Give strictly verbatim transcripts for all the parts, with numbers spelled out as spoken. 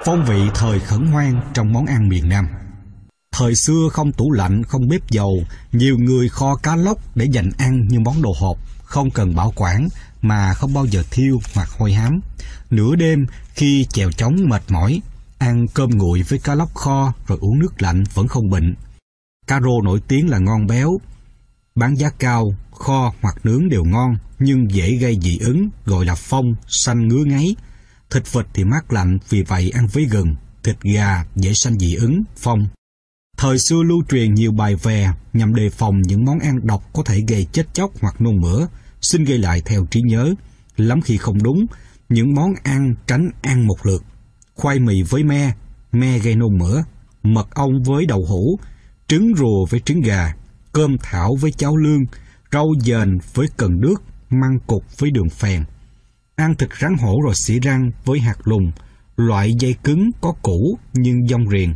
Phong vị thời khẩn hoang trong món ăn miền Nam. Thời xưa không tủ lạnh, không bếp dầu, nhiều người kho cá lóc để dành ăn như món đồ hộp, không cần bảo quản mà không bao giờ thiêu hoặc hôi hám. Nửa đêm khi chèo chóng mệt mỏi, ăn cơm nguội với cá lóc kho rồi uống nước lạnh vẫn không bệnh. Cá rô nổi tiếng là ngon béo, bán giá cao, kho hoặc nướng đều ngon nhưng dễ gây dị ứng, gọi là phong, sanh ngứa ngáy. Thịt vịt thì mát lạnh, vì vậy ăn với gừng. Thịt gà dễ sanh dị ứng, phong. Thời xưa lưu truyền nhiều bài vè nhằm đề phòng những món ăn độc có thể gây chết chóc hoặc nôn mửa. Xin ghi lại theo trí nhớ, lắm khi không đúng. Những món ăn tránh ăn một lượt: khoai mì với me, me gây nôn mửa; mật ong với đậu hũ, trứng rùa với trứng gà, cơm thảo với cháo lương, rau dền với cần đước, măng cụt với đường phèn. Ăn thịt rắn hổ rồi xỉ răng với hạt lùng, loại dây cứng có củ nhưng dong riềng.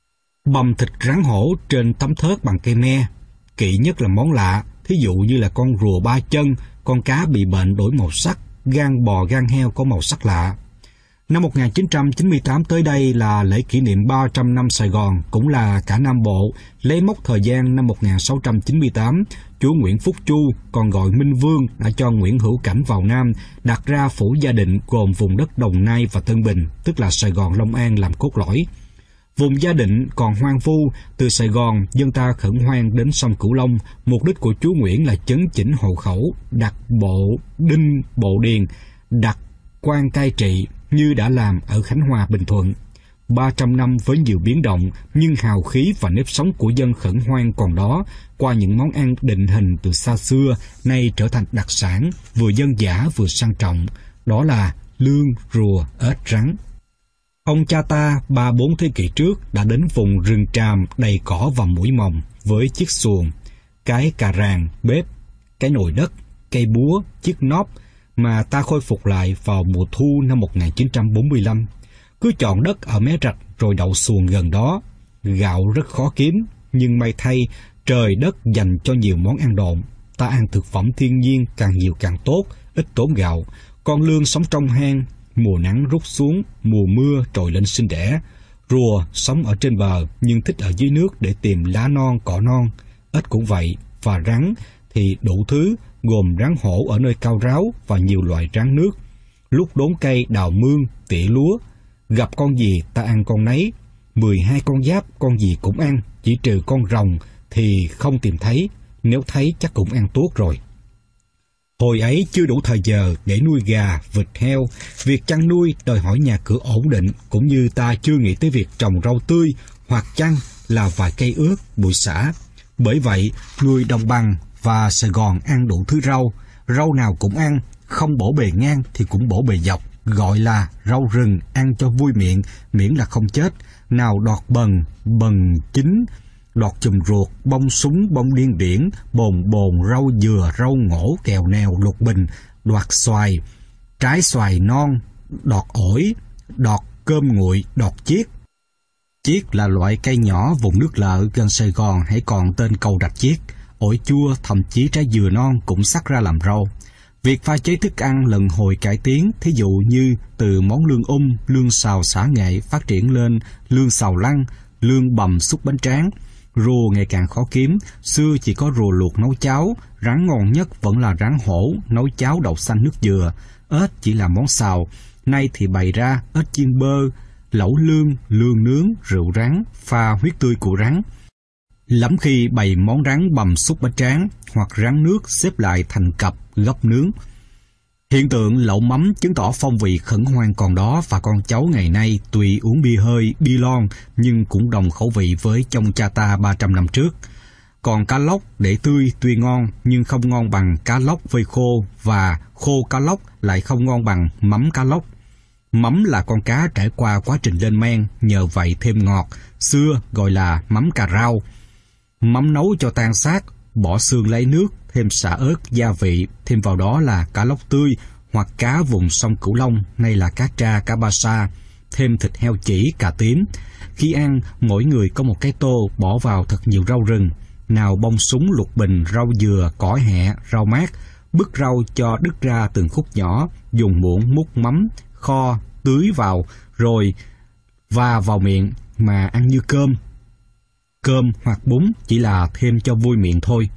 Bằm thịt rắn hổ trên tấm thớt bằng cây me. Kỵ nhất là món lạ, thí dụ như là con rùa ba chân, con cá bị bệnh đổi màu sắc, gan bò gan heo có màu sắc lạ. Năm một nghìn chín trăm chín mươi tám tới đây là lễ kỷ niệm ba trăm năm Sài Gòn, cũng là cả Nam Bộ, lấy mốc thời gian năm một nghìn sáu trăm chín mươi tám, chúa Nguyễn Phúc Chu, còn gọi Minh Vương, đã cho Nguyễn Hữu Cảnh vào Nam, đặt ra phủ Gia Định gồm vùng đất Đồng Nai và Tân Bình, tức là Sài Gòn Long An làm cốt lõi. Vùng Gia Định còn hoang vu, từ Sài Gòn dân ta khẩn hoang đến sông Cửu Long. Mục đích của chúa Nguyễn là chấn chỉnh hộ khẩu, đặt bộ đinh bộ điền, đặt quan cai trị như đã làm ở Khánh Hòa, Bình Thuận. ba trăm năm với nhiều biến động, nhưng hào khí và nếp sống của dân khẩn hoang còn đó, qua những món ăn định hình từ xa xưa, nay trở thành đặc sản, vừa dân dã vừa sang trọng, đó là lương, rùa, ếch, rắn. Ông cha ta ba bốn thế kỷ trước đã đến vùng rừng tràm đầy cỏ và muỗi mồng với chiếc xuồng, cái cà ràng, bếp, cái nồi đất, cây búa, chiếc nóp mà ta khôi phục lại vào mùa thu năm một nghìn chín trăm bốn mươi lăm. Cứ chọn đất ở mé rạch rồi đậu xuồng gần đó. Gạo rất khó kiếm, nhưng may thay trời đất dành cho nhiều món ăn độn. Ta ăn thực phẩm thiên nhiên càng nhiều càng tốt, ít tốn gạo. Con lương sống trong hang, mùa nắng rút xuống, mùa mưa trồi lên sinh đẻ. Rùa sống ở trên bờ nhưng thích ở dưới nước để tìm lá non, cỏ non. Ếch cũng vậy, và rắn thì đủ thứ, gồm rắn hổ ở nơi cao ráo và nhiều loại rắn nước. Lúc đốn cây đào mương, tỉa lúa, gặp con gì ta ăn con nấy. Mười hai con giáp con gì cũng ăn, chỉ trừ con rồng thì không tìm thấy, nếu thấy chắc cũng ăn tuốt rồi. Hồi ấy chưa đủ thời giờ để nuôi gà, vịt, heo. Việc chăn nuôi đòi hỏi nhà cửa ổn định, cũng như ta chưa nghĩ tới việc trồng rau tươi hoặc chăng là vài cây ướt, bụi xả. Bởi vậy, người đồng bằng và Sài Gòn ăn đủ thứ rau, rau nào cũng ăn, không bổ bề ngang thì cũng bổ bề dọc, gọi là rau rừng, ăn cho vui miệng, miễn là không chết. Nào đọt bần, bần chín, đọt chùm ruột, bông súng, bông điên điển, bồn bồn, rau dừa, rau ngổ, kèo nèo, lục bình, đoạt xoài, trái xoài non, đọt ổi, đọt cơm nguội, đọt chiết. Chiết là loại cây nhỏ vùng nước lợ gần Sài Gòn hãy còn tên cầu rạch chiết. Ổi chua, thậm chí trái dừa non cũng sắc ra làm rau. Việc pha chế thức ăn lần hồi cải tiến, thí dụ như từ món lương um, lương xào xả nghệ phát triển lên lương xào lăng, lương bằm xúc bánh tráng. Rùa ngày càng khó kiếm, xưa chỉ có rùa luộc nấu cháo, rắn ngon nhất vẫn là rắn hổ nấu cháo đậu xanh nước dừa. Ếch chỉ là món xào, nay thì bày ra ếch chiên bơ, lẩu lương, lương nướng, rượu rắn, pha huyết tươi của rắn. Lắm khi bày món rắn bằm xúc bánh tráng hoặc rắn nước xếp lại thành cặp gấp nướng. Hiện tượng lẩu mắm chứng tỏ phong vị khẩn hoang còn đó, và con cháu ngày nay tuy uống bia hơi, bia lon nhưng cũng đồng khẩu vị với trong cha ta ba trăm năm trước. Còn cá lóc để tươi tuy ngon nhưng không ngon bằng cá lóc vây khô, và khô cá lóc lại không ngon bằng mắm cá lóc. Mắm là con cá trải qua quá trình lên men, nhờ vậy thêm ngọt, xưa gọi là mắm cà rao. Mắm nấu cho tan xác, bỏ xương lấy nước, thêm xả ớt, gia vị, thêm vào đó là cá lóc tươi hoặc cá vùng sông Cửu Long, nay là cá tra, cá ba sa, thêm thịt heo chỉ, cà tím. Khi ăn, mỗi người có một cái tô, bỏ vào thật nhiều rau rừng, nào bông súng, lục bình, rau dừa, cỏ hẹ, rau mát, bứt rau cho đứt ra từng khúc nhỏ, dùng muỗng múc mắm, kho, tưới vào, rồi và vào miệng mà ăn như cơm. Cơm hoặc bún chỉ là thêm cho vui miệng thôi.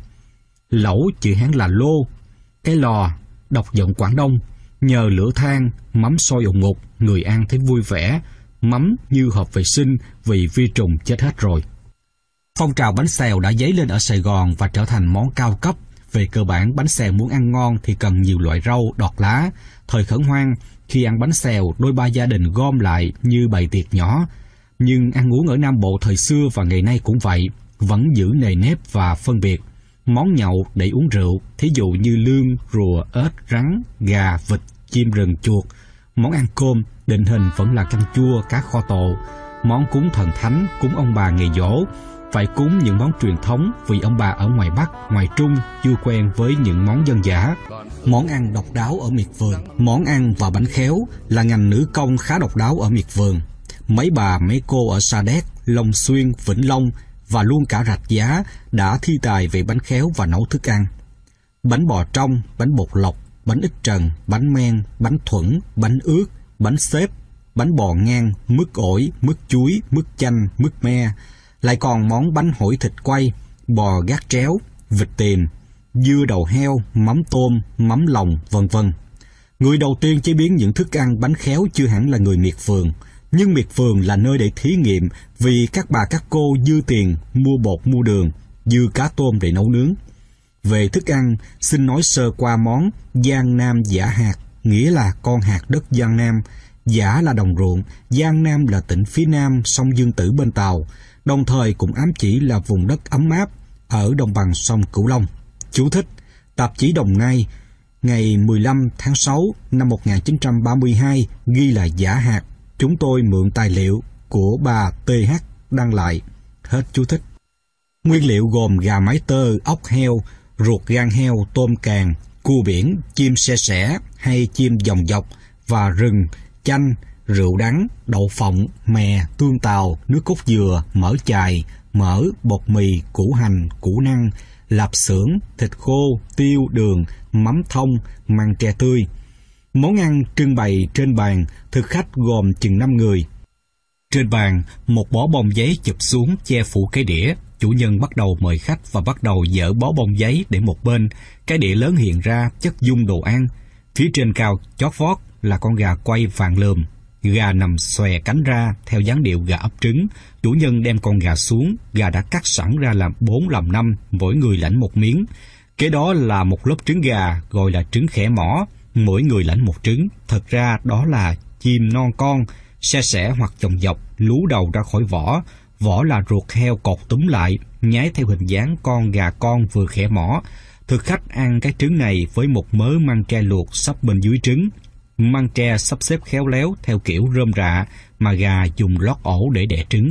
Lẩu chữ Hán là lô, cái lò, đọc giọng Quảng Đông, nhờ lửa than, mắm sôi ủng ngục, người ăn thấy vui vẻ, mắm như hợp vệ sinh vì vi trùng chết hết rồi. Phong trào bánh xèo đã dấy lên ở Sài Gòn và trở thành món cao cấp. Về cơ bản, bánh xèo muốn ăn ngon thì cần nhiều loại rau, đọt lá. Thời khởi hoang, khi ăn bánh xèo, đôi ba gia đình gom lại như bày tiệc nhỏ. Nhưng ăn uống ở Nam Bộ thời xưa và ngày nay cũng vậy, vẫn giữ nề nếp và phân biệt. Món nhậu để uống rượu, thí dụ như lươn, rùa, ếch, rắn, gà, vịt, chim rừng, chuột. Món ăn cơm, định hình vẫn là canh chua, cá kho tộ. Món cúng thần thánh, cúng ông bà ngày giỗ. Phải cúng những món truyền thống vì ông bà ở ngoài Bắc, ngoài Trung chưa quen với những món dân dã. Món ăn độc đáo ở miệt vườn. Món ăn và bánh khéo là ngành nữ công khá độc đáo ở miệt vườn. Mấy bà mấy cô ở Sa Đéc, Long Xuyên, Vĩnh Long và luôn cả Rạch Giá đã thi tài về bánh khéo và nấu thức ăn. Bánh bò trong, bánh bột lọc, bánh ít trần, bánh men, bánh thuẫn, bánh ướt, bánh xếp, bánh bò ngang, mứt ổi, mứt chuối, mứt chanh, mứt me. Lại còn món bánh hổi thịt quay, bò gác tréo, vịt tiềm, dưa đầu heo, mắm tôm, mắm lòng, vân vân. Người đầu tiên chế biến những thức ăn bánh khéo chưa hẳn là người miệt vườn, nhưng miệt vườn là nơi để thí nghiệm vì các bà các cô dư tiền mua bột mua đường, dư cá tôm để nấu nướng. Về thức ăn, xin nói sơ qua món Giang Nam Dã Hạt, nghĩa là con hạt đất Giang Nam. Dã là đồng ruộng, Giang Nam là tỉnh phía nam sông Dương Tử bên Tàu, đồng thời cũng ám chỉ là vùng đất ấm áp ở đồng bằng sông Cửu Long. Chú thích: tạp chí Đồng Nai ngày mười lăm tháng sáu năm một nghìn chín trăm ba mươi hai ghi là Dã Hạt. Chúng tôi mượn tài liệu của bà tê hát đăng lại. Hết chú thích. Nguyên liệu gồm gà mái tơ, ốc heo, ruột gan heo, tôm càng, cua biển, chim se sẻ hay chim dòng dọc và rừng, chanh, rượu đắng, đậu phộng, mè, tương tàu, nước cốt dừa, mỡ chài, mỡ, bột mì, củ hành, củ năng, lạp xưởng, thịt khô, tiêu, đường, mắm thông, măng tre tươi. Món ăn trưng bày trên bàn, thực khách gồm chừng năm người. Trên bàn, một bó bông giấy chụp xuống che phủ cái đĩa. Chủ nhân bắt đầu mời khách và bắt đầu dỡ bó bông giấy để một bên. Cái đĩa lớn hiện ra chất dung đồ ăn. Phía trên cao chót vót là con gà quay vàng lườm. Gà nằm xòe cánh ra theo dáng điệu gà ấp trứng. Chủ nhân đem con gà xuống, gà đã cắt sẵn ra làm bốn làm năm, mỗi người lãnh một miếng. Kế đó là một lớp trứng gà gọi là trứng khẻ mỏ, mỗi người lãnh một trứng. Thật ra đó là chim non con, se sẻ hoặc chồng dọc, lú đầu ra khỏi vỏ. Vỏ là ruột heo cột túm lại, nhái theo hình dáng con gà con vừa khẻ mỏ. Thực khách ăn cái trứng này với một mớ măng tre luộc sắp bên dưới trứng. Măng tre sắp xếp khéo léo theo kiểu rơm rạ mà gà dùng lót ổ để đẻ trứng.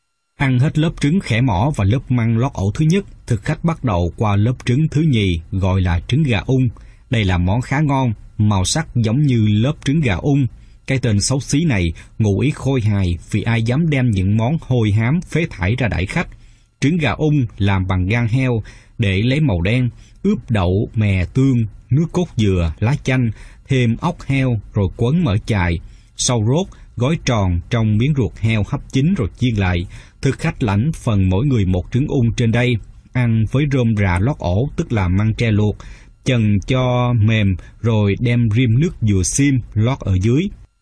Ăn hết lớp trứng khẻ mỏ và lớp măng lót ổ thứ nhất, thực khách bắt đầu qua lớp trứng thứ nhì gọi là trứng gà ung. Đây là món khá ngon, màu sắc giống như lớp trứng gà ung. Cái tên xấu xí này ngụ ý khôi hài vì ai dám đem những món hôi hám phế thải ra đãi khách. Trứng gà ung làm bằng gan heo để lấy màu đen, ướp đậu, mè, tương, nước cốt dừa, lá chanh, thêm ốc heo rồi quấn mỡ chài. Sau rốt, gói tròn trong miếng ruột heo hấp chín rồi chiên lại. Thực khách lãnh phần mỗi người một trứng ung trên đây, ăn với rơm rạ lót ổ tức là măng tre luộc, chần cho mềm rồi đem rim nước dừa xiêm lót ở dưới.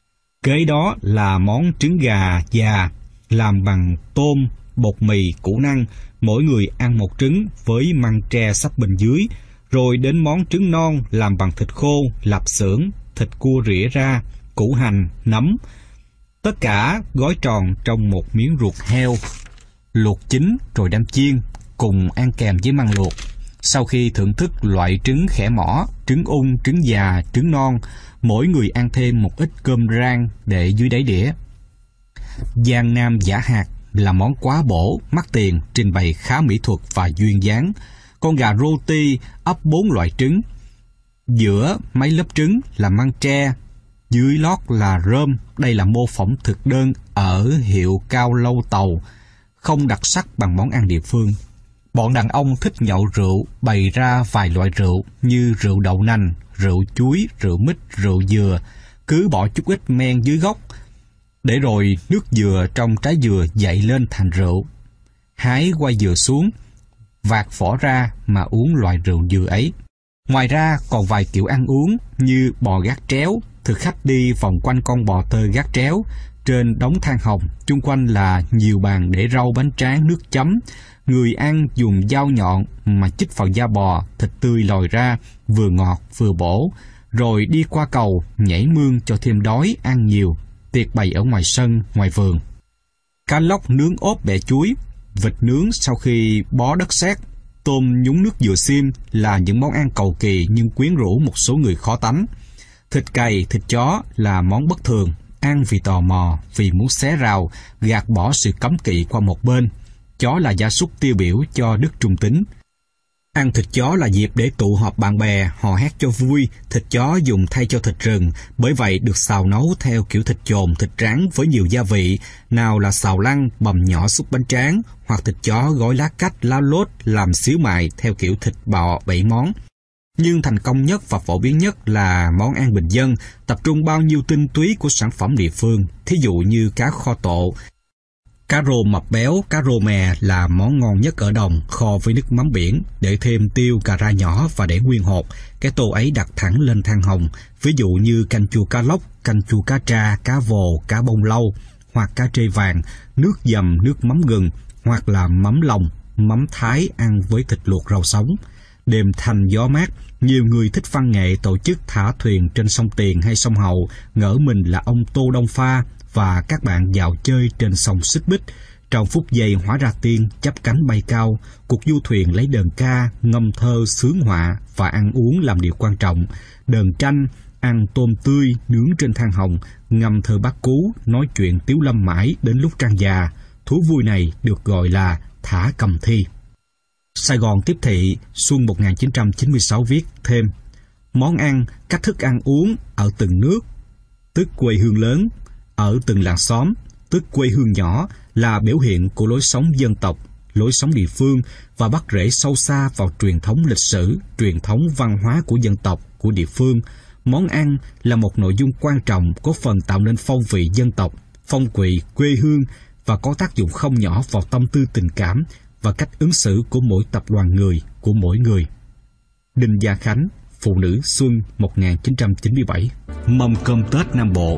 Kế đó là món trứng gà già làm bằng tôm, bột mì, củ năng, mỗi người ăn một trứng với măng tre sắp bên dưới. Rồi đến món trứng non làm bằng thịt khô, lạp xưởng, thịt cua rỉa ra, củ hành, nấm. Tất cả gói tròn trong một miếng ruột heo, luộc chín rồi đem chiên, cùng ăn kèm với măng luộc. Sau khi thưởng thức loại trứng khẻ mỏ, trứng ung, trứng già, trứng non, mỗi người ăn thêm một ít cơm rang để dưới đáy đĩa. Giang Nam Dã Hạt là món quá bổ, mắc tiền, trình bày khá mỹ thuật và duyên dáng. Con gà roti ấp bốn loại trứng. Giữa mấy lớp trứng là măng tre, dưới lót là rơm. Đây là mô phỏng thực đơn ở hiệu Cao Lâu Tàu, không đặc sắc bằng món ăn địa phương. Bọn đàn ông thích nhậu rượu, bày ra vài loại rượu như rượu đậu nành, rượu chuối, rượu mít, rượu dừa, cứ bỏ chút ít men dưới gốc. Để rồi nước dừa trong trái dừa dậy lên thành rượu. Hái quai dừa xuống, vạt vỏ ra mà uống loại rượu dừa ấy. Ngoài ra còn vài kiểu ăn uống như bò gác tréo, thực khách đi vòng quanh con bò tơ gác tréo. Trên đống than hồng, chung quanh là nhiều bàn để rau bánh tráng nước chấm. Người ăn dùng dao nhọn mà chích vào da bò, thịt tươi lòi ra, vừa ngọt vừa bổ. Rồi đi qua cầu, nhảy mương cho thêm đói, ăn nhiều. Tiệc bày ở ngoài sân, ngoài vườn. Cá lóc nướng ốp bẹ chuối, vịt nướng sau khi bó đất sét, tôm nhúng nước dừa xiêm là những món ăn cầu kỳ nhưng quyến rũ một số người khó tánh. Thịt cầy, thịt chó là món bất thường, ăn vì tò mò, vì muốn xé rào, gạt bỏ sự cấm kỵ qua một bên. Chó là gia súc tiêu biểu cho đức trung tín. Ăn thịt chó là dịp để tụ họp bạn bè, hò hét cho vui. Thịt chó dùng thay cho thịt rừng, bởi vậy được xào nấu theo kiểu thịt chồn, thịt rán với nhiều gia vị, nào là xào lăn, bằm nhỏ xúc bánh tráng, hoặc thịt chó gói lá cách, lá lốt, làm xíu mại theo kiểu thịt bò bảy món. Nhưng thành công nhất và phổ biến nhất là món ăn bình dân, tập trung bao nhiêu tinh túy của sản phẩm địa phương, thí dụ như cá kho tộ. Cá rô mập béo, cá rô mè là món ngon nhất ở đồng, kho với nước mắm biển, để thêm tiêu, cà ra nhỏ và để nguyên hột. Cái tô ấy đặt thẳng lên than hồng, ví dụ như canh chua cá lóc, canh chua cá tra, cá vồ, cá bông lau, hoặc cá trê vàng, nước dầm, nước mắm gừng, hoặc là mắm lòng, mắm thái ăn với thịt luộc rau sống. Đêm thanh gió mát, nhiều người thích văn nghệ tổ chức thả thuyền trên sông Tiền hay sông Hậu, ngỡ mình là ông Tô Đông Pha, và các bạn dạo chơi trên sông Xích Bích. Trong phút giây hóa ra tiên, chắp cánh bay cao, cuộc du thuyền lấy đờn ca, ngâm thơ sướng họa và ăn uống làm điều quan trọng. Đờn tranh, ăn tôm tươi, nướng trên than hồng, ngâm thơ bát cú, nói chuyện tiếu lâm mãi đến lúc trăng già. Thú vui này được gọi là thả cầm thi. Sài Gòn Tiếp Thị, xuân một nghìn chín trăm chín mươi sáu viết thêm: món ăn, cách thức ăn uống ở từng nước, tức quê hương lớn, ở từng làng xóm, tức quê hương nhỏ, là biểu hiện của lối sống dân tộc, lối sống địa phương và bắt rễ sâu xa vào truyền thống lịch sử, truyền thống văn hóa của dân tộc, của địa phương. Món ăn là một nội dung quan trọng có phần tạo nên phong vị dân tộc, phong quỳ quê hương và có tác dụng không nhỏ vào tâm tư tình cảm và cách ứng xử của mỗi tập đoàn người, của mỗi người. Đinh Gia Khánh, Phụ nữ xuân một nghìn chín trăm chín mươi bảy. Mâm cơm Tết Nam Bộ.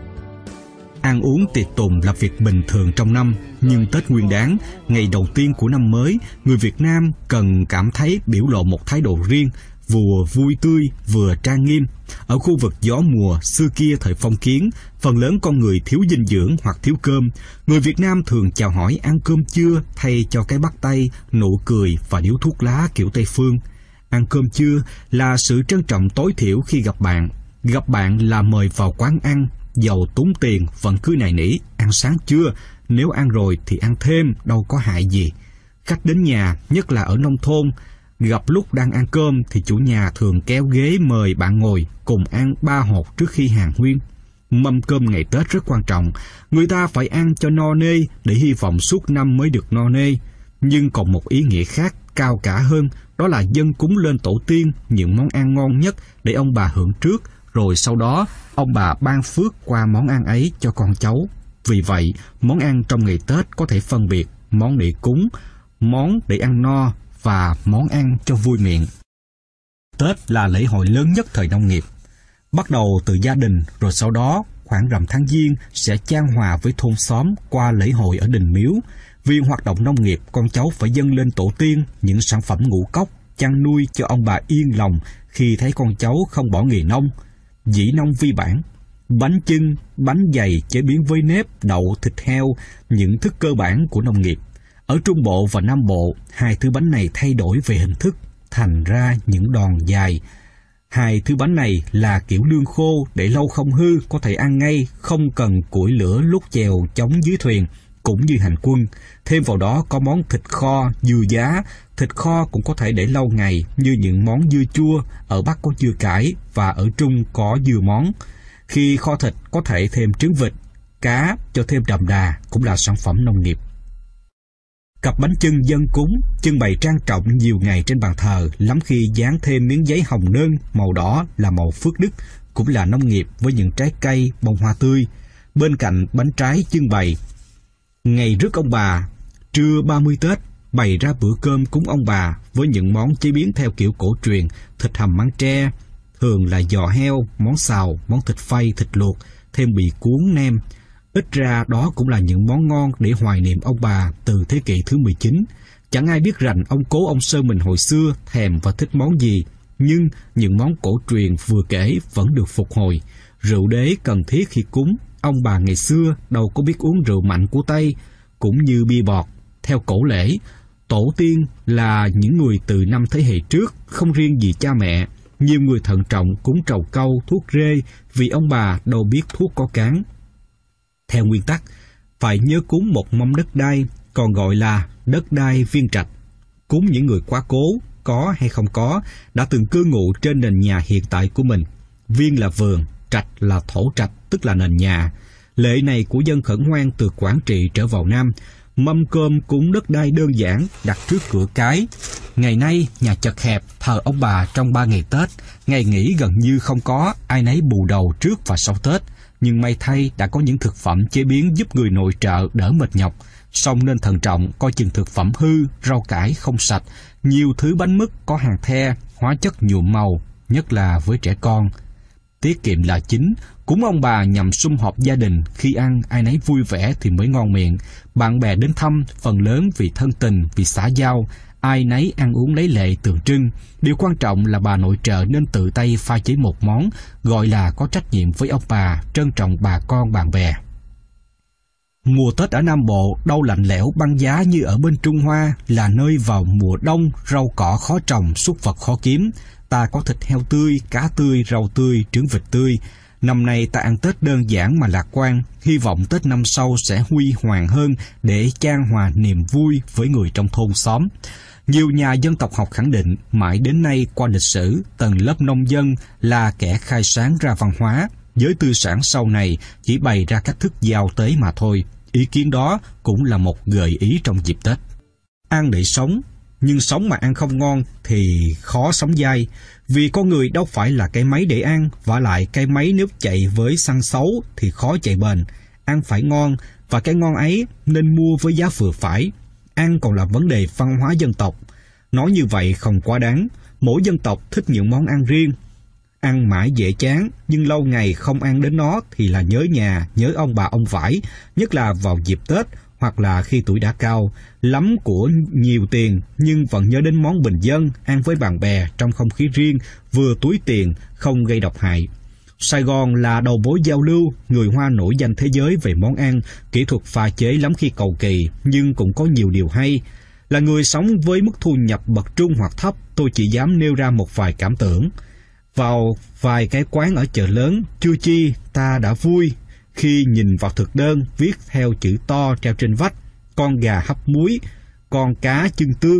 Ăn uống tiệc tùng là việc bình thường trong năm, nhưng Tết Nguyên Đán, ngày đầu tiên của năm mới, người Việt Nam cần cảm thấy biểu lộ một thái độ riêng, vừa vui tươi vừa trang nghiêm. Ở khu vực gió mùa xưa kia thời phong kiến, phần lớn con người thiếu dinh dưỡng hoặc thiếu cơm. Người Việt Nam thường chào hỏi ăn cơm chưa thay cho cái bắt tay, nụ cười và điếu thuốc lá kiểu Tây phương. Ăn cơm chưa là sự trân trọng tối thiểu khi gặp bạn. Gặp bạn là mời vào quán ăn, giàu tốn tiền vẫn cứ nài nỉ: ăn sáng chưa? Nếu ăn rồi thì ăn thêm, đâu có hại gì. Khách đến nhà, nhất là ở nông thôn, gặp lúc đang ăn cơm thì chủ nhà thường kéo ghế mời bạn ngồi cùng ăn ba hột trước khi hàn huyên. Mâm cơm ngày Tết rất quan trọng, người ta phải ăn cho no nê để hy vọng suốt năm mới được no nê. Nhưng còn một ý nghĩa khác cao cả hơn, đó là dâng cúng lên tổ tiên những món ăn ngon nhất để ông bà hưởng trước, rồi sau đó ông bà ban phước qua món ăn ấy cho con cháu. Vì vậy, món ăn trong ngày Tết có thể phân biệt món để cúng, món để ăn no và món ăn cho vui miệng. Tết là lễ hội lớn nhất thời nông nghiệp. Bắt đầu từ gia đình, rồi sau đó khoảng rằm tháng Giêng sẽ chan hòa với thôn xóm qua lễ hội ở đình miếu. Vì hoạt động nông nghiệp, con cháu phải dâng lên tổ tiên những sản phẩm ngũ cốc, chăn nuôi cho ông bà yên lòng khi thấy con cháu không bỏ nghề nông. Dĩ nông vi bản, bánh chưng, bánh dày chế biến với nếp, đậu, thịt heo, những thức cơ bản của nông nghiệp. Ở Trung Bộ và Nam Bộ, hai thứ bánh này thay đổi về hình thức, thành ra những đòn dài. Hai thứ bánh này là kiểu lương khô, để lâu không hư, có thể ăn ngay, không cần củi lửa lúc chèo chống dưới thuyền, cũng như hành quân. Thêm vào đó có món thịt kho, dưa giá. Thịt kho cũng có thể để lâu ngày, như những món dưa chua, ở Bắc có dưa cải và ở Trung có dưa món. Khi kho thịt có thể thêm trứng vịt, cá cho thêm đậm đà, cũng là sản phẩm nông nghiệp. Cặp bánh chưng dâng cúng, trưng bày trang trọng nhiều ngày trên bàn thờ, lắm khi dán thêm miếng giấy hồng nơn màu đỏ là màu phước đức, cũng là nông nghiệp với những trái cây, bông hoa tươi. bên cạnh bánh trái trưng bày. Ngày rước ông bà, trưa ba mươi Tết, bày ra bữa cơm cúng ông bà với những món chế biến theo kiểu cổ truyền, thịt hầm măng tre, thường là giò heo, món xào, món thịt phay, thịt luộc, thêm bì cuốn nem. Ít ra đó cũng là những món ngon để hoài niệm ông bà từ thế kỷ thứ mười chín. Chẳng ai biết rành ông cố ông Sơn mình hồi xưa thèm và thích món gì, nhưng những món cổ truyền vừa kể vẫn được phục hồi. Rượu đế cần thiết khi cúng, ông bà ngày xưa đâu có biết uống rượu mạnh của Tây, cũng như bia bọt. Theo cổ lễ, tổ tiên là những người từ năm thế hệ trước, không riêng gì cha mẹ. Nhiều người thận trọng cúng trầu cau, thuốc rê vì ông bà đâu biết thuốc có cán. Theo nguyên tắc, phải nhớ cúng một mâm đất đai, còn gọi là đất đai viên trạch. Cúng những người quá cố, có hay không có, đã từng cư ngụ trên nền nhà hiện tại của mình. Viên là vườn, trạch là thổ trạch, tức là nền nhà. Lệ này của dân khẩn hoang từ Quảng Trị trở vào Nam. Mâm cơm cúng đất đai đơn giản đặt trước cửa cái. Ngày nay nhà chật hẹp, thờ ông bà trong ba ngày Tết, ngày nghỉ gần như không có, ai nấy bù đầu trước và sau Tết. Nhưng may thay đã có những thực phẩm chế biến giúp người nội trợ đỡ mệt nhọc. Song nên thận trọng, coi chừng thực phẩm hư, rau cải không sạch, nhiều thứ bánh mứt có hàng the, hóa chất nhuộm màu, nhất là với trẻ con. Tiết kiệm là chính, cúng ông bà nhằm sum họp gia đình, khi ăn ai nấy vui vẻ thì mới ngon miệng. Bạn bè đến thăm, phần lớn vì thân tình, vì xã giao, ai nấy ăn uống lấy lệ tượng trưng. Điều quan trọng là bà nội trợ nên tự tay pha chế một món, gọi là có trách nhiệm với ông bà, trân trọng bà con bạn bè. Mùa Tết ở Nam Bộ đâu lạnh lẽo băng giá như ở bên Trung Hoa, là nơi vào mùa đông rau cỏ khó trồng, súc vật khó kiếm. Ta có thịt heo tươi, cá tươi, rau tươi, trứng vịt tươi. Năm nay ta ăn Tết đơn giản mà lạc quan, hy vọng Tết năm sau sẽ huy hoàng hơn để chan hòa niềm vui với người trong thôn xóm. Nhiều nhà dân tộc học khẳng định mãi đến nay qua lịch sử, tầng lớp nông dân là kẻ khai sáng ra văn hóa, giới tư sản sau này chỉ bày ra cách thức giao tế mà thôi. Ý kiến đó cũng là một gợi ý trong dịp Tết. Ăn để sống, nhưng sống mà ăn không ngon thì khó sống dai, vì con người đâu phải là cái máy để ăn, vả lại cái máy nếu chạy với xăng xấu thì khó chạy bền. Ăn phải ngon, và cái ngon ấy nên mua với giá vừa phải. Ăn còn là vấn đề văn hóa dân tộc. Nói như vậy không quá đáng, mỗi dân tộc thích những món ăn riêng. Ăn mãi dễ chán, nhưng lâu ngày không ăn đến nó thì là nhớ nhà, nhớ ông bà ông vải, nhất là vào dịp Tết hoặc là khi tuổi đã cao, lắm của nhiều tiền nhưng vẫn nhớ đến món bình dân, ăn với bạn bè trong không khí riêng, vừa túi tiền, không gây độc hại. Sài Gòn là đầu mối giao lưu, người Hoa nổi danh thế giới về món ăn, kỹ thuật pha chế lắm khi cầu kỳ, nhưng cũng có nhiều điều hay. Là người sống với mức thu nhập bậc trung hoặc thấp, tôi chỉ dám nêu ra một vài cảm tưởng. Vào vài cái quán ở chợ lớn, chưa chi ta đã vui khi nhìn vào thực đơn viết theo chữ to treo trên vách: con gà hấp muối, con cá chưng tương.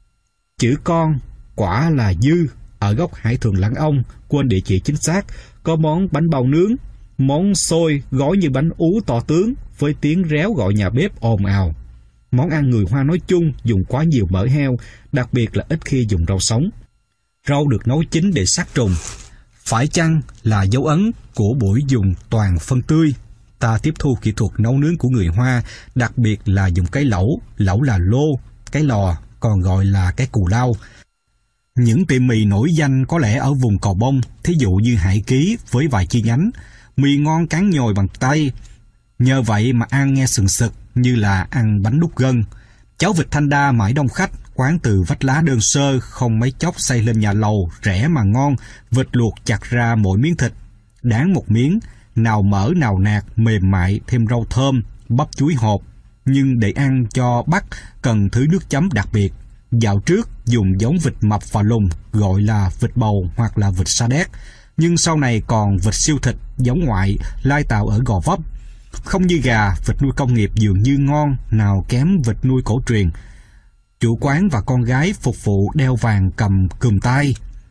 Chữ con quả là dư. Ở góc Hải Thường Lãng Ông, quên địa chỉ chính xác, có món bánh bao nướng, món xôi gói như bánh ú to tướng với tiếng réo gọi nhà bếp ồn ào. Món ăn người Hoa nói chung dùng quá nhiều mỡ heo, đặc biệt là ít khi dùng rau sống. Rau được nấu chín để sát trùng. Phải chăng là dấu ấn của buổi dùng toàn phân tươi? Ta tiếp thu kỹ thuật nấu nướng của người Hoa, đặc biệt là dùng cái lẩu, lẩu là lô, cái lò, còn gọi là cái cù lao. Những tiệm mì nổi danh có lẽ ở vùng Cò Bông, thí dụ như Hải Ký với vài chi nhánh, mì ngon cán nhồi bằng tay. Nhờ vậy mà ăn nghe sừng sực như là ăn bánh đúc gân. Cháo vịt Thanh Đa mãi đông khách, quán từ vách lá đơn sơ, không mấy chốc xây lên nhà lầu, rẻ mà ngon, vịt luộc chặt ra mỗi miếng thịt. Đáng một miếng, nào mỡ nào nạc, mềm mại, thêm rau thơm, bắp chuối hột. Nhưng để ăn cho bắt, cần thứ nước chấm đặc biệt. Dạo trước dùng giống vịt mập và lùn, gọi là vịt bầu hoặc là vịt sa đéc. Nhưng sau này còn vịt siêu thịt, giống ngoại, lai tạo ở Gò Vấp. Không như gà, vịt nuôi công nghiệp dường như ngon, nào kém vịt nuôi cổ truyền. Chủ quán và con gái phục vụ đeo vàng cầm cùm tay.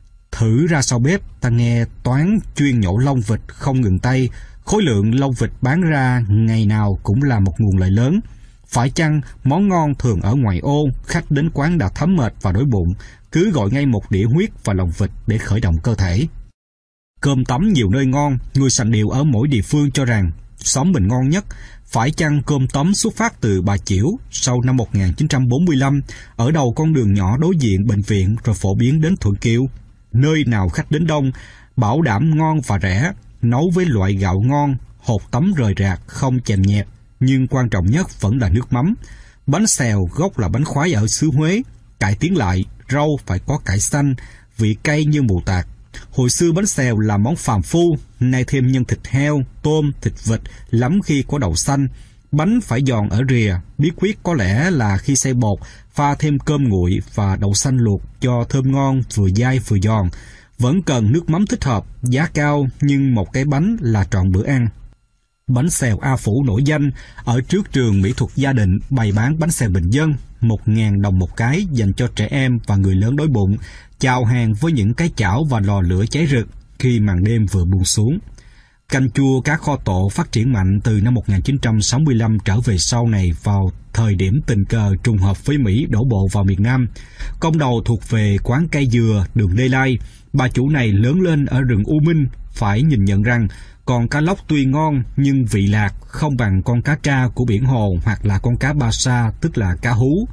Thử ra sau bếp, ta nghe toán chuyên nhổ lông vịt không ngừng tay. Khối lượng lông vịt bán ra ngày nào cũng là một nguồn lợi lớn. Phải chăng món ngon thường ở ngoài ô, khách đến quán đã thấm mệt và đói bụng, cứ gọi ngay một đĩa huyết và lòng vịt để khởi động cơ thể. Cơm tấm nhiều nơi ngon, người sành điệu ở mỗi địa phương cho rằng Xóm mình ngon nhất, phải chăng cơm tấm xuất phát từ Bà Chiểu sau năm một nghìn chín trăm bốn mươi lăm, ở đầu con đường nhỏ đối diện bệnh viện rồi phổ biến đến Thuận Kiêu. Nơi nào khách đến đông, bảo đảm ngon và rẻ, nấu với loại gạo ngon, hột tấm rời rạc, không chèm nhẹp. Nhưng quan trọng nhất vẫn là nước mắm. Bánh xèo gốc là bánh khoái ở xứ Huế, cải tiến lại, rau phải có cải xanh, vị cay như mù tạt. Hồi xưa bánh xèo là món phàm phu, nay thêm nhân thịt heo, tôm, thịt vịt, lắm khi có đậu xanh. Bánh phải giòn ở rìa, bí quyết có lẽ là khi xay bột, pha thêm cơm nguội và đậu xanh luộc cho thơm ngon, vừa dai vừa giòn. Vẫn cần nước mắm thích hợp, giá cao nhưng một cái bánh là trọn bữa ăn. Bánh xèo A Phủ nổi danh, ở trước trường mỹ thuật Gia Định bày bán bánh xèo bình dân, một ngàn đồng một cái dành cho trẻ em và người lớn đói bụng, chào hàng với những cái chảo và lò lửa cháy rực khi màn đêm vừa buông xuống. Canh chua cá kho tộ phát triển mạnh từ năm một nghìn chín trăm sáu mươi lăm trở về sau này vào thời điểm tình cờ trùng hợp với Mỹ đổ bộ vào miền Nam. Công đầu thuộc về quán cây dừa đường Lê Lai. Bà chủ này lớn lên ở rừng U Minh, phải nhìn nhận rằng còn cá lóc tuy ngon nhưng vị lạc không bằng con cá tra của biển hồ hoặc là con cá ba sa, tức là cá hú.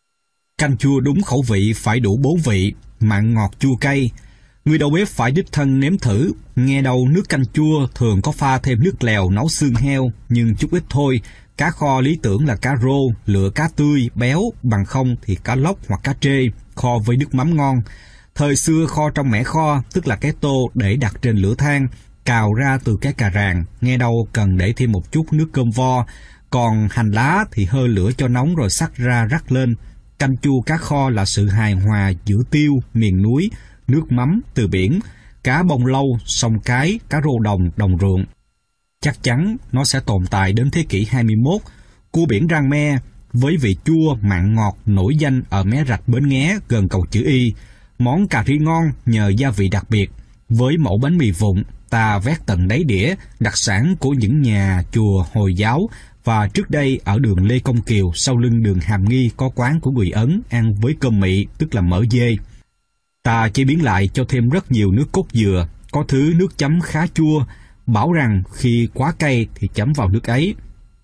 Canh chua đúng khẩu vị phải đủ bốn vị, mặn ngọt chua cay. Người đầu bếp phải đích thân nếm thử. Nghe đầu nước canh chua thường có pha thêm nước lèo nấu xương heo, nhưng chút ít thôi. Cá kho lý tưởng là cá rô, lựa cá tươi, béo, bằng không thì cá lóc hoặc cá trê, kho với nước mắm ngon. Thời xưa kho trong mẻ kho, tức là cái tô để đặt trên lửa than, cào ra từ cái cà ràng, nghe đâu cần để thêm một chút nước cơm vo, còn hành lá thì hơi lửa cho nóng rồi xắt ra rắc lên. Canh chua cá kho là sự hài hòa giữa tiêu, miền núi, nước mắm từ biển, cá bông lâu, sông cái, cá rô đồng, đồng ruộng. Chắc chắn nó sẽ tồn tại đến thế kỷ hai mươi mốt. Cua biển Rang Me với vị chua, mặn ngọt nổi danh ở mé rạch Bến Nghé gần cầu chữ Y. Món cà ri ngon nhờ gia vị đặc biệt. Với mẫu bánh mì vụn, ta vét tận đáy đĩa, đặc sản của những nhà chùa Hồi giáo. Và trước đây ở đường Lê Công Kiều sau lưng đường Hàm Nghi có quán của người Ấn ăn với cơm mị, tức là mỡ dê. Ta chế biến lại cho thêm rất nhiều nước cốt dừa, có thứ nước chấm khá chua, bảo rằng khi quá cay thì chấm vào nước ấy.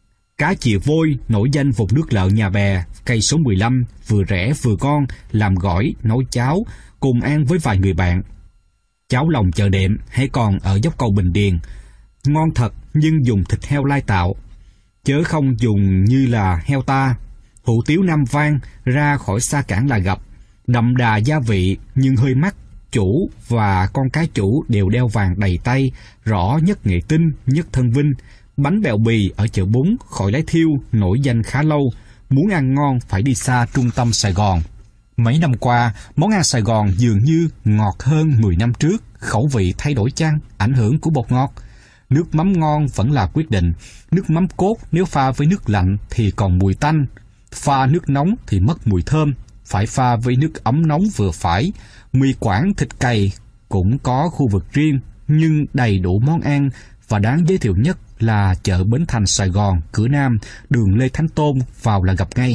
Cá chìa vôi nổi danh vùng nước lợ Nhà Bè, cây số mười lăm, vừa rẻ vừa ngon, làm gỏi, nấu cháo, cùng ăn với vài người bạn. Cháo lòng chợ đệm hay còn ở dốc cầu Bình Điền, ngon thật nhưng dùng thịt heo lai tạo, chớ không dùng như là heo ta. Hủ tiếu Nam Vang ra khỏi xa cảng là gặp, đậm đà gia vị nhưng hơi mắc. Chủ và con cái chủ đều đeo vàng đầy tay, rõ nhất Nghệ Tinh, nhất Thân Vinh. Bánh bèo bì ở chợ Bún, khỏi Lái Thiêu nổi danh khá lâu. Muốn ăn ngon phải đi xa trung tâm Sài Gòn. Mấy năm qua, món ăn Sài Gòn dường như ngọt hơn mười năm trước. Khẩu vị thay đổi chăng, ảnh hưởng của bột ngọt. Nước mắm ngon vẫn là quyết định. Nước mắm cốt nếu pha với nước lạnh thì còn mùi tanh, pha nước nóng thì mất mùi thơm. Phải pha với nước ấm nóng vừa phải. Mì Quảng, thịt cầy cũng có khu vực riêng, nhưng đầy đủ món ăn, và đáng giới thiệu nhất là chợ Bến Thành Sài Gòn, cửa Nam, đường Lê Thánh Tôn, vào là gặp ngay.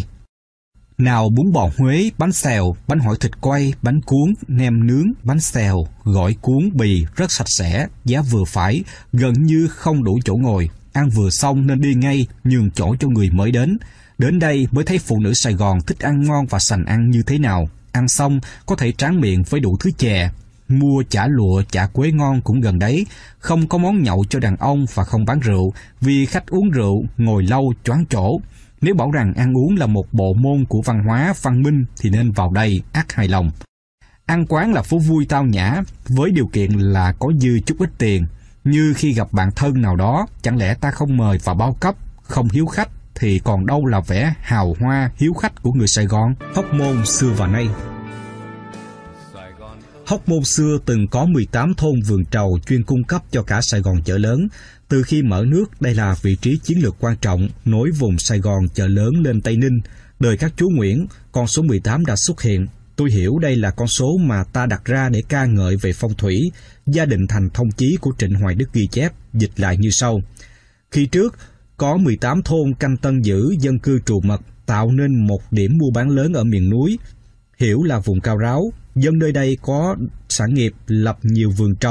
Nào bún bò Huế, bánh xèo, bánh hỏi thịt quay, bánh cuốn, nem nướng, bánh xèo, gỏi cuốn bì rất sạch sẽ, giá vừa phải, gần như không đủ chỗ ngồi. Ăn vừa xong nên đi ngay, nhường chỗ cho người mới đến. Đến đây mới thấy phụ nữ Sài Gòn thích ăn ngon và sành ăn như thế nào. Ăn xong có thể tráng miệng với đủ thứ chè. Mua chả lụa, chả quế ngon cũng gần đấy. Không có món nhậu cho đàn ông và không bán rượu, vì khách uống rượu ngồi lâu choáng chỗ. Nếu bảo rằng ăn uống là một bộ môn của văn hóa văn minh thì nên vào đây, ắt hài lòng. Ăn quán là phố vui tao nhã, với điều kiện là có dư chút ít tiền. Như khi gặp bạn thân nào đó, chẳng lẽ ta không mời và bao cấp, không hiếu khách thì còn đâu là vẻ hào hoa hiếu khách của người Sài Gòn. Hóc Môn xưa và nay. Hóc Môn xưa từng có mười tám thôn vườn trầu chuyên cung cấp cho cả Sài Gòn chợ lớn. Từ khi mở nước, đây là vị trí chiến lược quan trọng, nối vùng Sài Gòn chợ lớn lên Tây Ninh. Đời các chúa Nguyễn, con số mười tám đã xuất hiện. Tôi hiểu đây là con số mà ta đặt ra để ca ngợi về phong thủy. Gia Định Thành thông chí của Trịnh Hoài Đức ghi chép, dịch lại như sau. Khi trước, có mười tám thôn canh tân giữ, dân cư trù mật, tạo nên một điểm mua bán lớn ở miền núi. Hiểu là vùng cao ráo, dân nơi đây có sản nghiệp lập nhiều vườn trầu,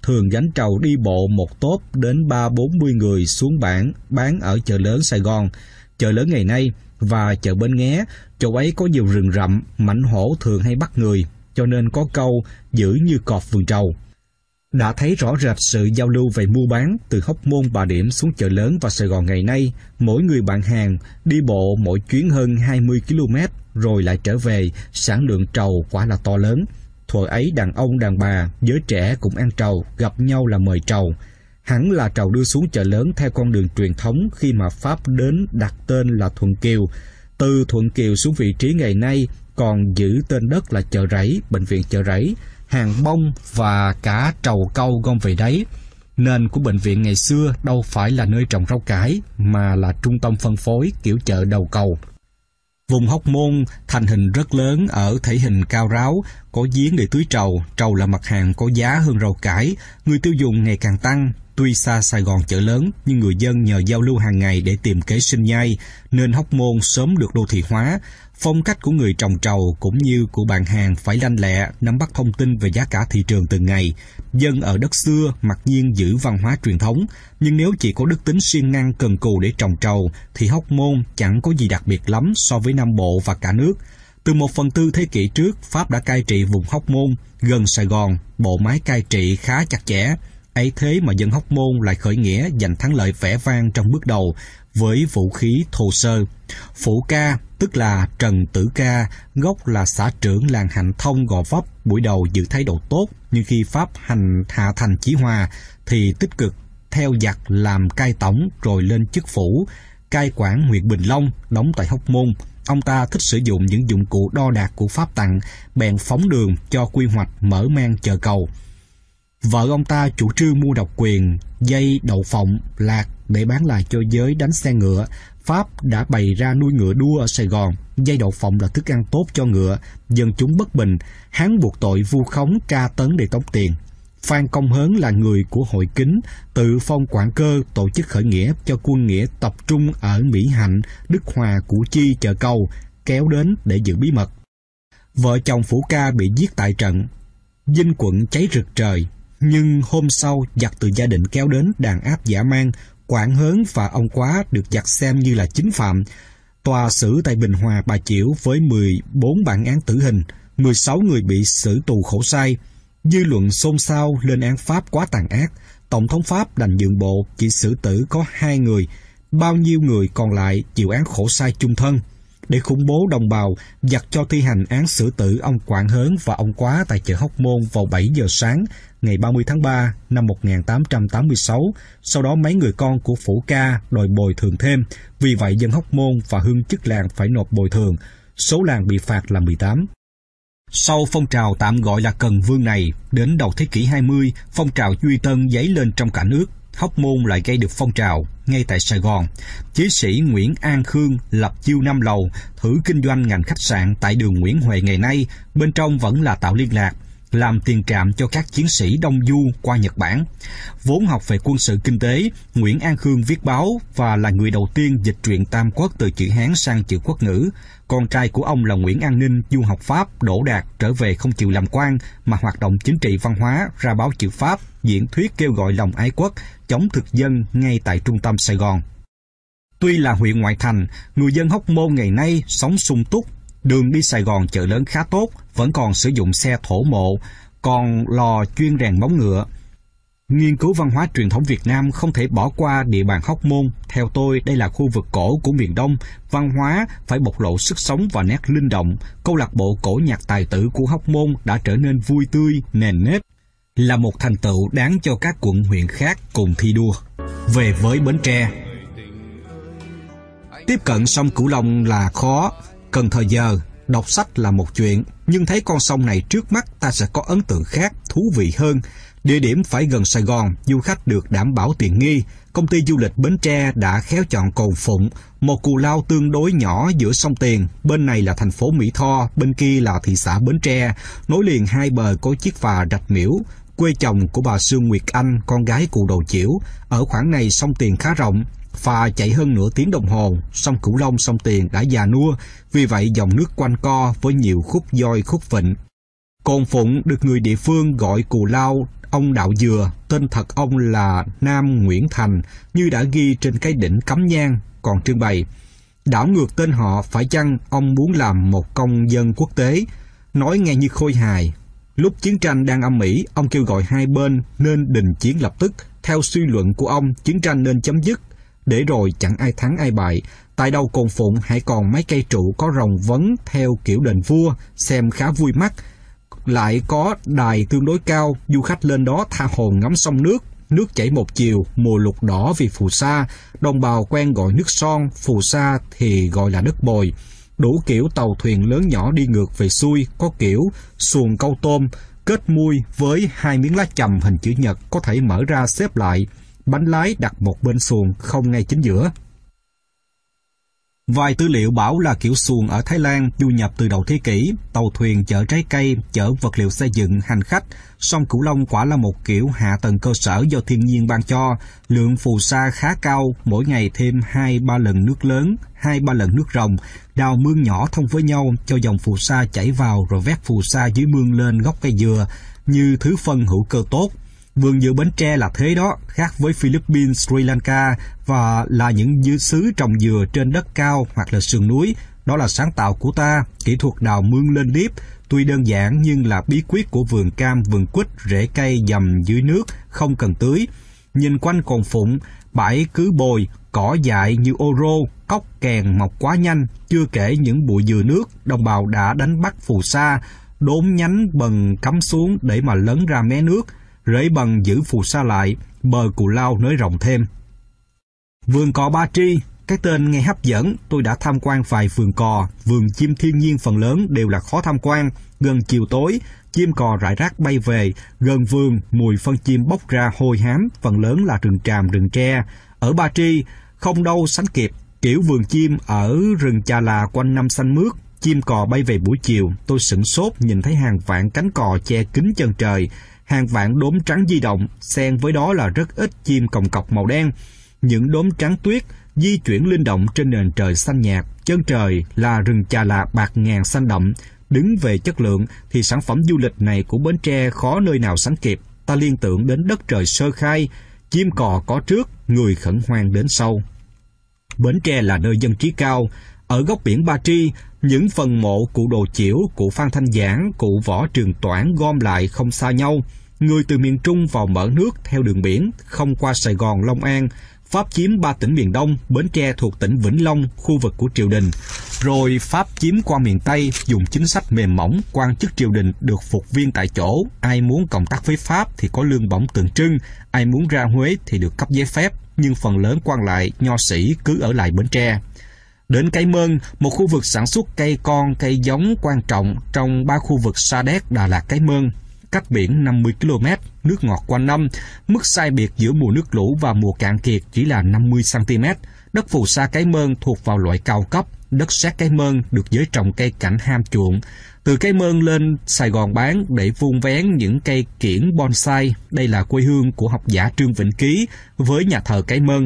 thường gánh trầu đi bộ một tốp đến ba bốn mươi người xuống bản bán ở chợ lớn Sài Gòn, chợ lớn ngày nay và chợ Bến Nghé. Chỗ ấy có nhiều rừng rậm, mãnh hổ thường hay bắt người, cho nên có câu giữ như cọp vườn trầu. Đã thấy rõ rệt sự giao lưu về mua bán từ Hóc Môn Bà Điểm xuống chợ lớn và Sài Gòn ngày nay. Mỗi người bạn hàng đi bộ mỗi chuyến hơn hai mươi ki lô mét rồi lại trở về, sản lượng trầu quả là to lớn. Thuở ấy đàn ông đàn bà, giới trẻ cũng ăn trầu, gặp nhau là mời trầu. Hẳn là trầu đưa xuống chợ lớn theo con đường truyền thống khi mà Pháp đến đặt tên là Thuận Kiều. Từ Thuận Kiều xuống vị trí ngày nay còn giữ tên đất là chợ Rẫy, bệnh viện chợ Rẫy, hàng bông và cả trầu cau gom về đấy. Nền của bệnh viện ngày xưa đâu phải là nơi trồng rau cải mà là trung tâm phân phối kiểu chợ đầu cầu. Vùng Hóc Môn thành hình rất lớn ở thể hình cao ráo, có giếng để tưới trầu. Trầu là mặt hàng có giá hơn rau cải, người tiêu dùng ngày càng tăng. Tuy xa Sài Gòn chợ lớn, nhưng người dân nhờ giao lưu hàng ngày để tìm kế sinh nhai, nên Hóc Môn sớm được đô thị hóa. Phong cách của người trồng trầu cũng như của bạn hàng phải lanh lẹ, nắm bắt thông tin về giá cả thị trường từng ngày. Dân ở đất xưa mặc nhiên giữ văn hóa truyền thống, nhưng nếu chỉ có đức tính siêng năng cần cù để trồng trầu, thì Hóc Môn chẳng có gì đặc biệt lắm so với Nam Bộ và cả nước. Từ một phần tư thế kỷ trước, Pháp đã cai trị vùng Hóc Môn, gần Sài Gòn, bộ máy cai trị khá chặt chẽ. Ấy thế mà dân Hóc Môn lại khởi nghĩa giành thắng lợi vẻ vang trong bước đầu với vũ khí thô sơ. Phủ Ca, tức là Trần Tử Ca, gốc là xã trưởng làng Hạnh Thông Gò Vấp, buổi đầu giữ thái độ tốt, nhưng khi Pháp hành hạ thành Chí Hòa thì tích cực theo giặc làm cai tổng rồi lên chức phủ, cai quản huyện Bình Long, đóng tại Hóc Môn. Ông ta thích sử dụng những dụng cụ đo đạc của Pháp tặng, bèn phóng đường cho quy hoạch mở mang chợ cầu. Vợ ông ta chủ trương mua độc quyền dây đậu phộng, lạc để bán lại cho giới đánh xe ngựa. Pháp đã bày ra nuôi ngựa đua ở Sài Gòn. Dây đậu phộng là thức ăn tốt cho ngựa. Dân chúng bất bình, hắn buộc tội vu khống tra tấn để tống tiền. Phan Công Hớn là người của Hội Kính, tự phong quản cơ tổ chức khởi nghĩa cho quân nghĩa tập trung ở Mỹ Hạnh, Đức Hòa, Củ Chi, chợ cầu, kéo đến để giữ bí mật. Vợ chồng Phủ Ca bị giết tại trận, Dinh Quận cháy rực trời. Nhưng hôm sau, giặc từ gia định kéo đến đàn áp dã man, Quảng Hớn và ông Quá được giặc xem như là chính phạm. Tòa xử tại Bình Hòa Bà Chiểu với mười bốn bản án tử hình, mười sáu người bị xử tù khổ sai. Dư luận xôn xao lên án Pháp quá tàn ác. Tổng thống Pháp đành nhượng bộ, chỉ xử tử có hai người, bao nhiêu người còn lại chịu án khổ sai chung thân. Để khủng bố đồng bào, giặc cho thi hành án xử tử ông Quảng Hớn và ông Quá tại chợ Hóc Môn vào bảy giờ sáng ngày ba mươi tháng ba năm một nghìn tám trăm tám mươi sáu. Sau đó mấy người con của Phủ Ca đòi bồi thường thêm, vì vậy dân Hóc Môn và hương chức làng phải nộp bồi thường. Số làng bị phạt là mười tám. Sau phong trào tạm gọi là Cần Vương này, đến đầu thế kỷ hai mươi, phong trào Duy Tân dấy lên trong cả nước. Hóc Môn lại gây được phong trào ngay tại Sài Gòn. Chí sĩ Nguyễn An Khương lập chiêu năm lầu, thử kinh doanh ngành khách sạn tại đường Nguyễn Huệ ngày nay, bên trong vẫn là tạo liên lạc, làm tiền trạm cho các chiến sĩ Đông Du qua Nhật Bản. Vốn học về quân sự kinh tế, Nguyễn An Khương viết báo và là người đầu tiên dịch truyện Tam Quốc từ chữ Hán sang chữ quốc ngữ. Con trai của ông là Nguyễn An Ninh, du học Pháp, đỗ đạt, trở về không chịu làm quan mà hoạt động chính trị văn hóa, ra báo chữ Pháp, diễn thuyết kêu gọi lòng ái quốc, chống thực dân ngay tại trung tâm Sài Gòn. Tuy là huyện ngoại thành, người dân Hóc Môn ngày nay sống sung túc, đường đi Sài Gòn chợ lớn khá tốt, vẫn còn sử dụng xe thổ mộ, còn lò chuyên rèn móng ngựa. Nghiên cứu văn hóa truyền thống Việt Nam không thể bỏ qua địa bàn Hóc Môn. Theo tôi, đây là khu vực cổ của miền Đông, văn hóa phải bộc lộ sức sống và nét linh động. Câu lạc bộ cổ nhạc tài tử của Hóc Môn đã trở nên vui tươi, nền nếp, là một thành tựu đáng cho các quận huyện khác cùng thi đua. Về với Bến Tre, tiếp cận sông Cửu Long là khó, cần thời giờ. Đọc sách là một chuyện, nhưng thấy con sông này trước mắt ta sẽ có ấn tượng khác, thú vị hơn. Địa điểm phải gần Sài Gòn, du khách được đảm bảo tiện nghi. Công ty du lịch Bến Tre đã khéo chọn Cồn Phụng, một cù lao tương đối nhỏ giữa sông Tiền. Bên này là thành phố Mỹ Tho, bên kia là thị xã Bến Tre. Nối liền hai bờ có chiếc phà Rạch Miễu, quê chồng của bà Sương Nguyệt Anh, con gái cụ Đồ Chiểu. Ở khoảng này sông Tiền khá rộng, phà chạy hơn nửa tiếng đồng hồ. Sông Cửu Long, sông Tiền đã già nua, vì vậy dòng nước quanh co với nhiều khúc doi khúc vịnh. Cồn Phụng được người địa phương gọi cù lao ông đạo dừa, tên thật ông là Nam Nguyễn Thành, như đã ghi trên cái đỉnh cắm nhang còn trưng bày. Đảo ngược tên họ, phải chăng ông muốn làm một công dân quốc tế? Nói nghe như khôi hài. Lúc chiến tranh đang âm ỉ, ông kêu gọi hai bên nên đình chiến lập tức. Theo suy luận của ông, chiến tranh nên chấm dứt, để rồi chẳng ai thắng ai bại. Tại đâu Cồn Phụng hãy còn mấy cây trụ có rồng vấn theo kiểu đền vua, xem khá vui mắt. Lại có đài tương đối cao, du khách lên đó tha hồ ngắm sông nước. Nước chảy một chiều, mùa lục đỏ vì phù sa. Đồng bào quen gọi nước son, phù sa thì gọi là đất bồi. Đủ kiểu tàu thuyền lớn nhỏ đi ngược về xuôi, có kiểu xuồng câu tôm, kết mui với hai miếng lá chầm hình chữ nhật có thể mở ra xếp lại. Bánh lái đặt một bên xuồng, không ngay chính giữa. Vài tư liệu bảo là kiểu xuồng ở Thái Lan du nhập từ đầu thế kỷ, tàu thuyền chở trái cây, chở vật liệu xây dựng, hành khách. Sông Cửu Long quả là một kiểu hạ tầng cơ sở do thiên nhiên ban cho, lượng phù sa khá cao, mỗi ngày thêm hai ba lần nước lớn, hai ba lần nước rồng, đào mương nhỏ thông với nhau cho dòng phù sa chảy vào rồi vét phù sa dưới mương lên gốc cây dừa như thứ phân hữu cơ tốt. Vườn dừa Bến Tre là thế đó, khác với Philippines, Sri Lanka và là những dư xứ trồng dừa trên đất cao hoặc là sườn núi. Đó là sáng tạo của ta, kỹ thuật đào mương lên liếp, tuy đơn giản nhưng là bí quyết của vườn cam, vườn quýt, rễ cây dầm dưới nước, không cần tưới. Nhìn quanh Cồn Phụng, bãi cứ bồi, cỏ dại như ô rô, cóc kèn mọc quá nhanh, chưa kể những bụi dừa nước, đồng bào đã đánh bắt phù sa, đốn nhánh bần cắm xuống để mà lấn ra mé nước, rễ bần giữ phù sa lại, bờ Cù Lao nới rộng thêm. Vườn cò Ba Tri, cái tên nghe hấp dẫn, tôi đã tham quan vài vườn cò, vườn chim thiên nhiên phần lớn đều là khó tham quan. Gần chiều tối, chim cò rải rác bay về, gần vườn mùi phân chim bốc ra hôi hám, phần lớn là rừng tràm rừng tre. Ở Ba Tri, không đâu sánh kịp, kiểu vườn chim ở rừng Chà Là quanh năm xanh mướt. Chim cò bay về buổi chiều, tôi sửng sốt nhìn thấy hàng vạn cánh cò che kín chân trời, hàng vạn đốm trắng di động, xen với đó là rất ít chim còng cọc màu đen. Những đốm trắng tuyết di chuyển linh động trên nền trời xanh nhạt, chân trời là rừng Chà Là bạc ngàn xanh đậm. Đứng về chất lượng thì sản phẩm du lịch này của Bến Tre khó nơi nào sánh kịp. Ta liên tưởng đến đất trời sơ khai, chim cò có trước, người khẩn hoang đến sau. Bến Tre là nơi dân trí cao. Ở góc biển Ba Tri, những phần mộ cụ Đồ Chiểu, cụ Phan Thanh Giảng, cụ Võ Trường Toản gom lại không xa nhau. Người từ miền Trung vào mở nước theo đường biển, không qua Sài Gòn, Long An. Pháp chiếm ba tỉnh miền Đông, Bến Tre thuộc tỉnh Vĩnh Long, khu vực của triều đình. Rồi Pháp chiếm qua miền Tây, dùng chính sách mềm mỏng, quan chức triều đình được phục viên tại chỗ. Ai muốn cộng tác với Pháp thì có lương bổng tượng trưng, ai muốn ra Huế thì được cấp giấy phép, nhưng phần lớn quan lại, nho sĩ cứ ở lại Bến Tre. Đến Cái Mơn, một khu vực sản xuất cây con, cây giống quan trọng trong ba khu vực Sa Đéc, Đà Lạt, Cái Mơn. Cách biển năm mươi ki lô mét, nước ngọt quanh năm, mức sai biệt giữa mùa nước lũ và mùa cạn kiệt chỉ là năm mươi xăng ti mét. Đất phù sa Cái Mơn thuộc vào loại cao cấp, đất sét Cái Mơn được giới trồng cây cảnh ham chuộng. Từ Cái Mơn lên Sài Gòn bán để vun vén những cây kiểng bonsai. Đây là quê hương của học giả Trương Vĩnh Ký với nhà thờ Cái Mơn.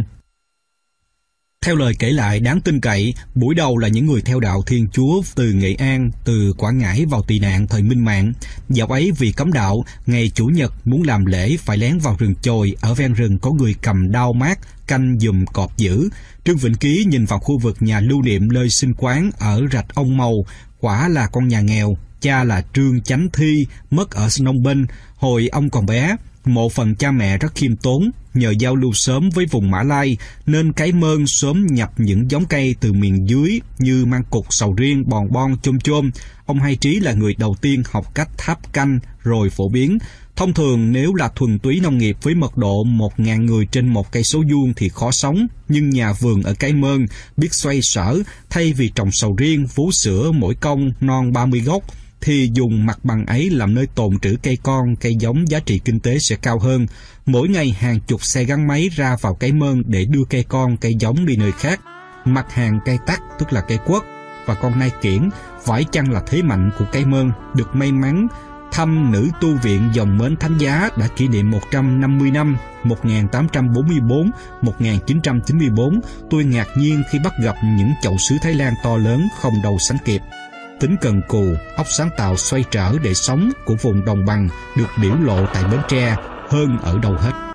Theo lời kể lại đáng tin cậy, buổi đầu là những người theo đạo Thiên Chúa từ Nghệ An, từ Quảng Ngãi vào tị nạn thời Minh Mạng. Dạo ấy vì cấm đạo, ngày Chủ nhật muốn làm lễ phải lén vào rừng chồi, ở ven rừng có người cầm đao mát, canh giùm cọp dữ. Trương Vĩnh Ký nhìn vào khu vực nhà lưu niệm nơi sinh quán ở rạch Ông Màu, quả là con nhà nghèo, cha là Trương Chánh Thi, mất ở Phnom Penh, hồi ông còn bé. Mộ phần cha mẹ rất khiêm tốn, nhờ giao lưu sớm với vùng Mã Lai nên Cái Mơn sớm nhập những giống cây từ miền dưới như măng cụt, sầu riêng, bòn bon, chôm chôm. Ông Hai Trí là người đầu tiên học cách tháp canh rồi phổ biến. Thông thường nếu là thuần túy nông nghiệp với mật độ một nghìn người trên một cây số vuông thì khó sống, nhưng nhà vườn ở Cái Mơn biết xoay sở, thay vì trồng sầu riêng, vú sữa mỗi công non ba mươi gốc, thì dùng mặt bằng ấy làm nơi tồn trữ cây con, cây giống giá trị kinh tế sẽ cao hơn. Mỗi ngày hàng chục xe gắn máy ra vào Cái Mơn để đưa cây con, cây giống đi nơi khác. Mặt hàng cây tắc, tức là cây quất, và con nai kiển, phải chăng là thế mạnh của Cái Mơn. Được may mắn thăm nữ tu viện dòng Mến Thánh Giá đã kỷ niệm một trăm năm mươi năm, một nghìn tám trăm bốn mươi tư đến một nghìn chín trăm chín mươi tư, tôi ngạc nhiên khi bắt gặp những chậu sứ Thái Lan to lớn không đâu sánh kịp. Tính cần cù, óc sáng tạo xoay trở để sống của vùng đồng bằng được biểu lộ tại Bến Tre. hơn ở đâu hết.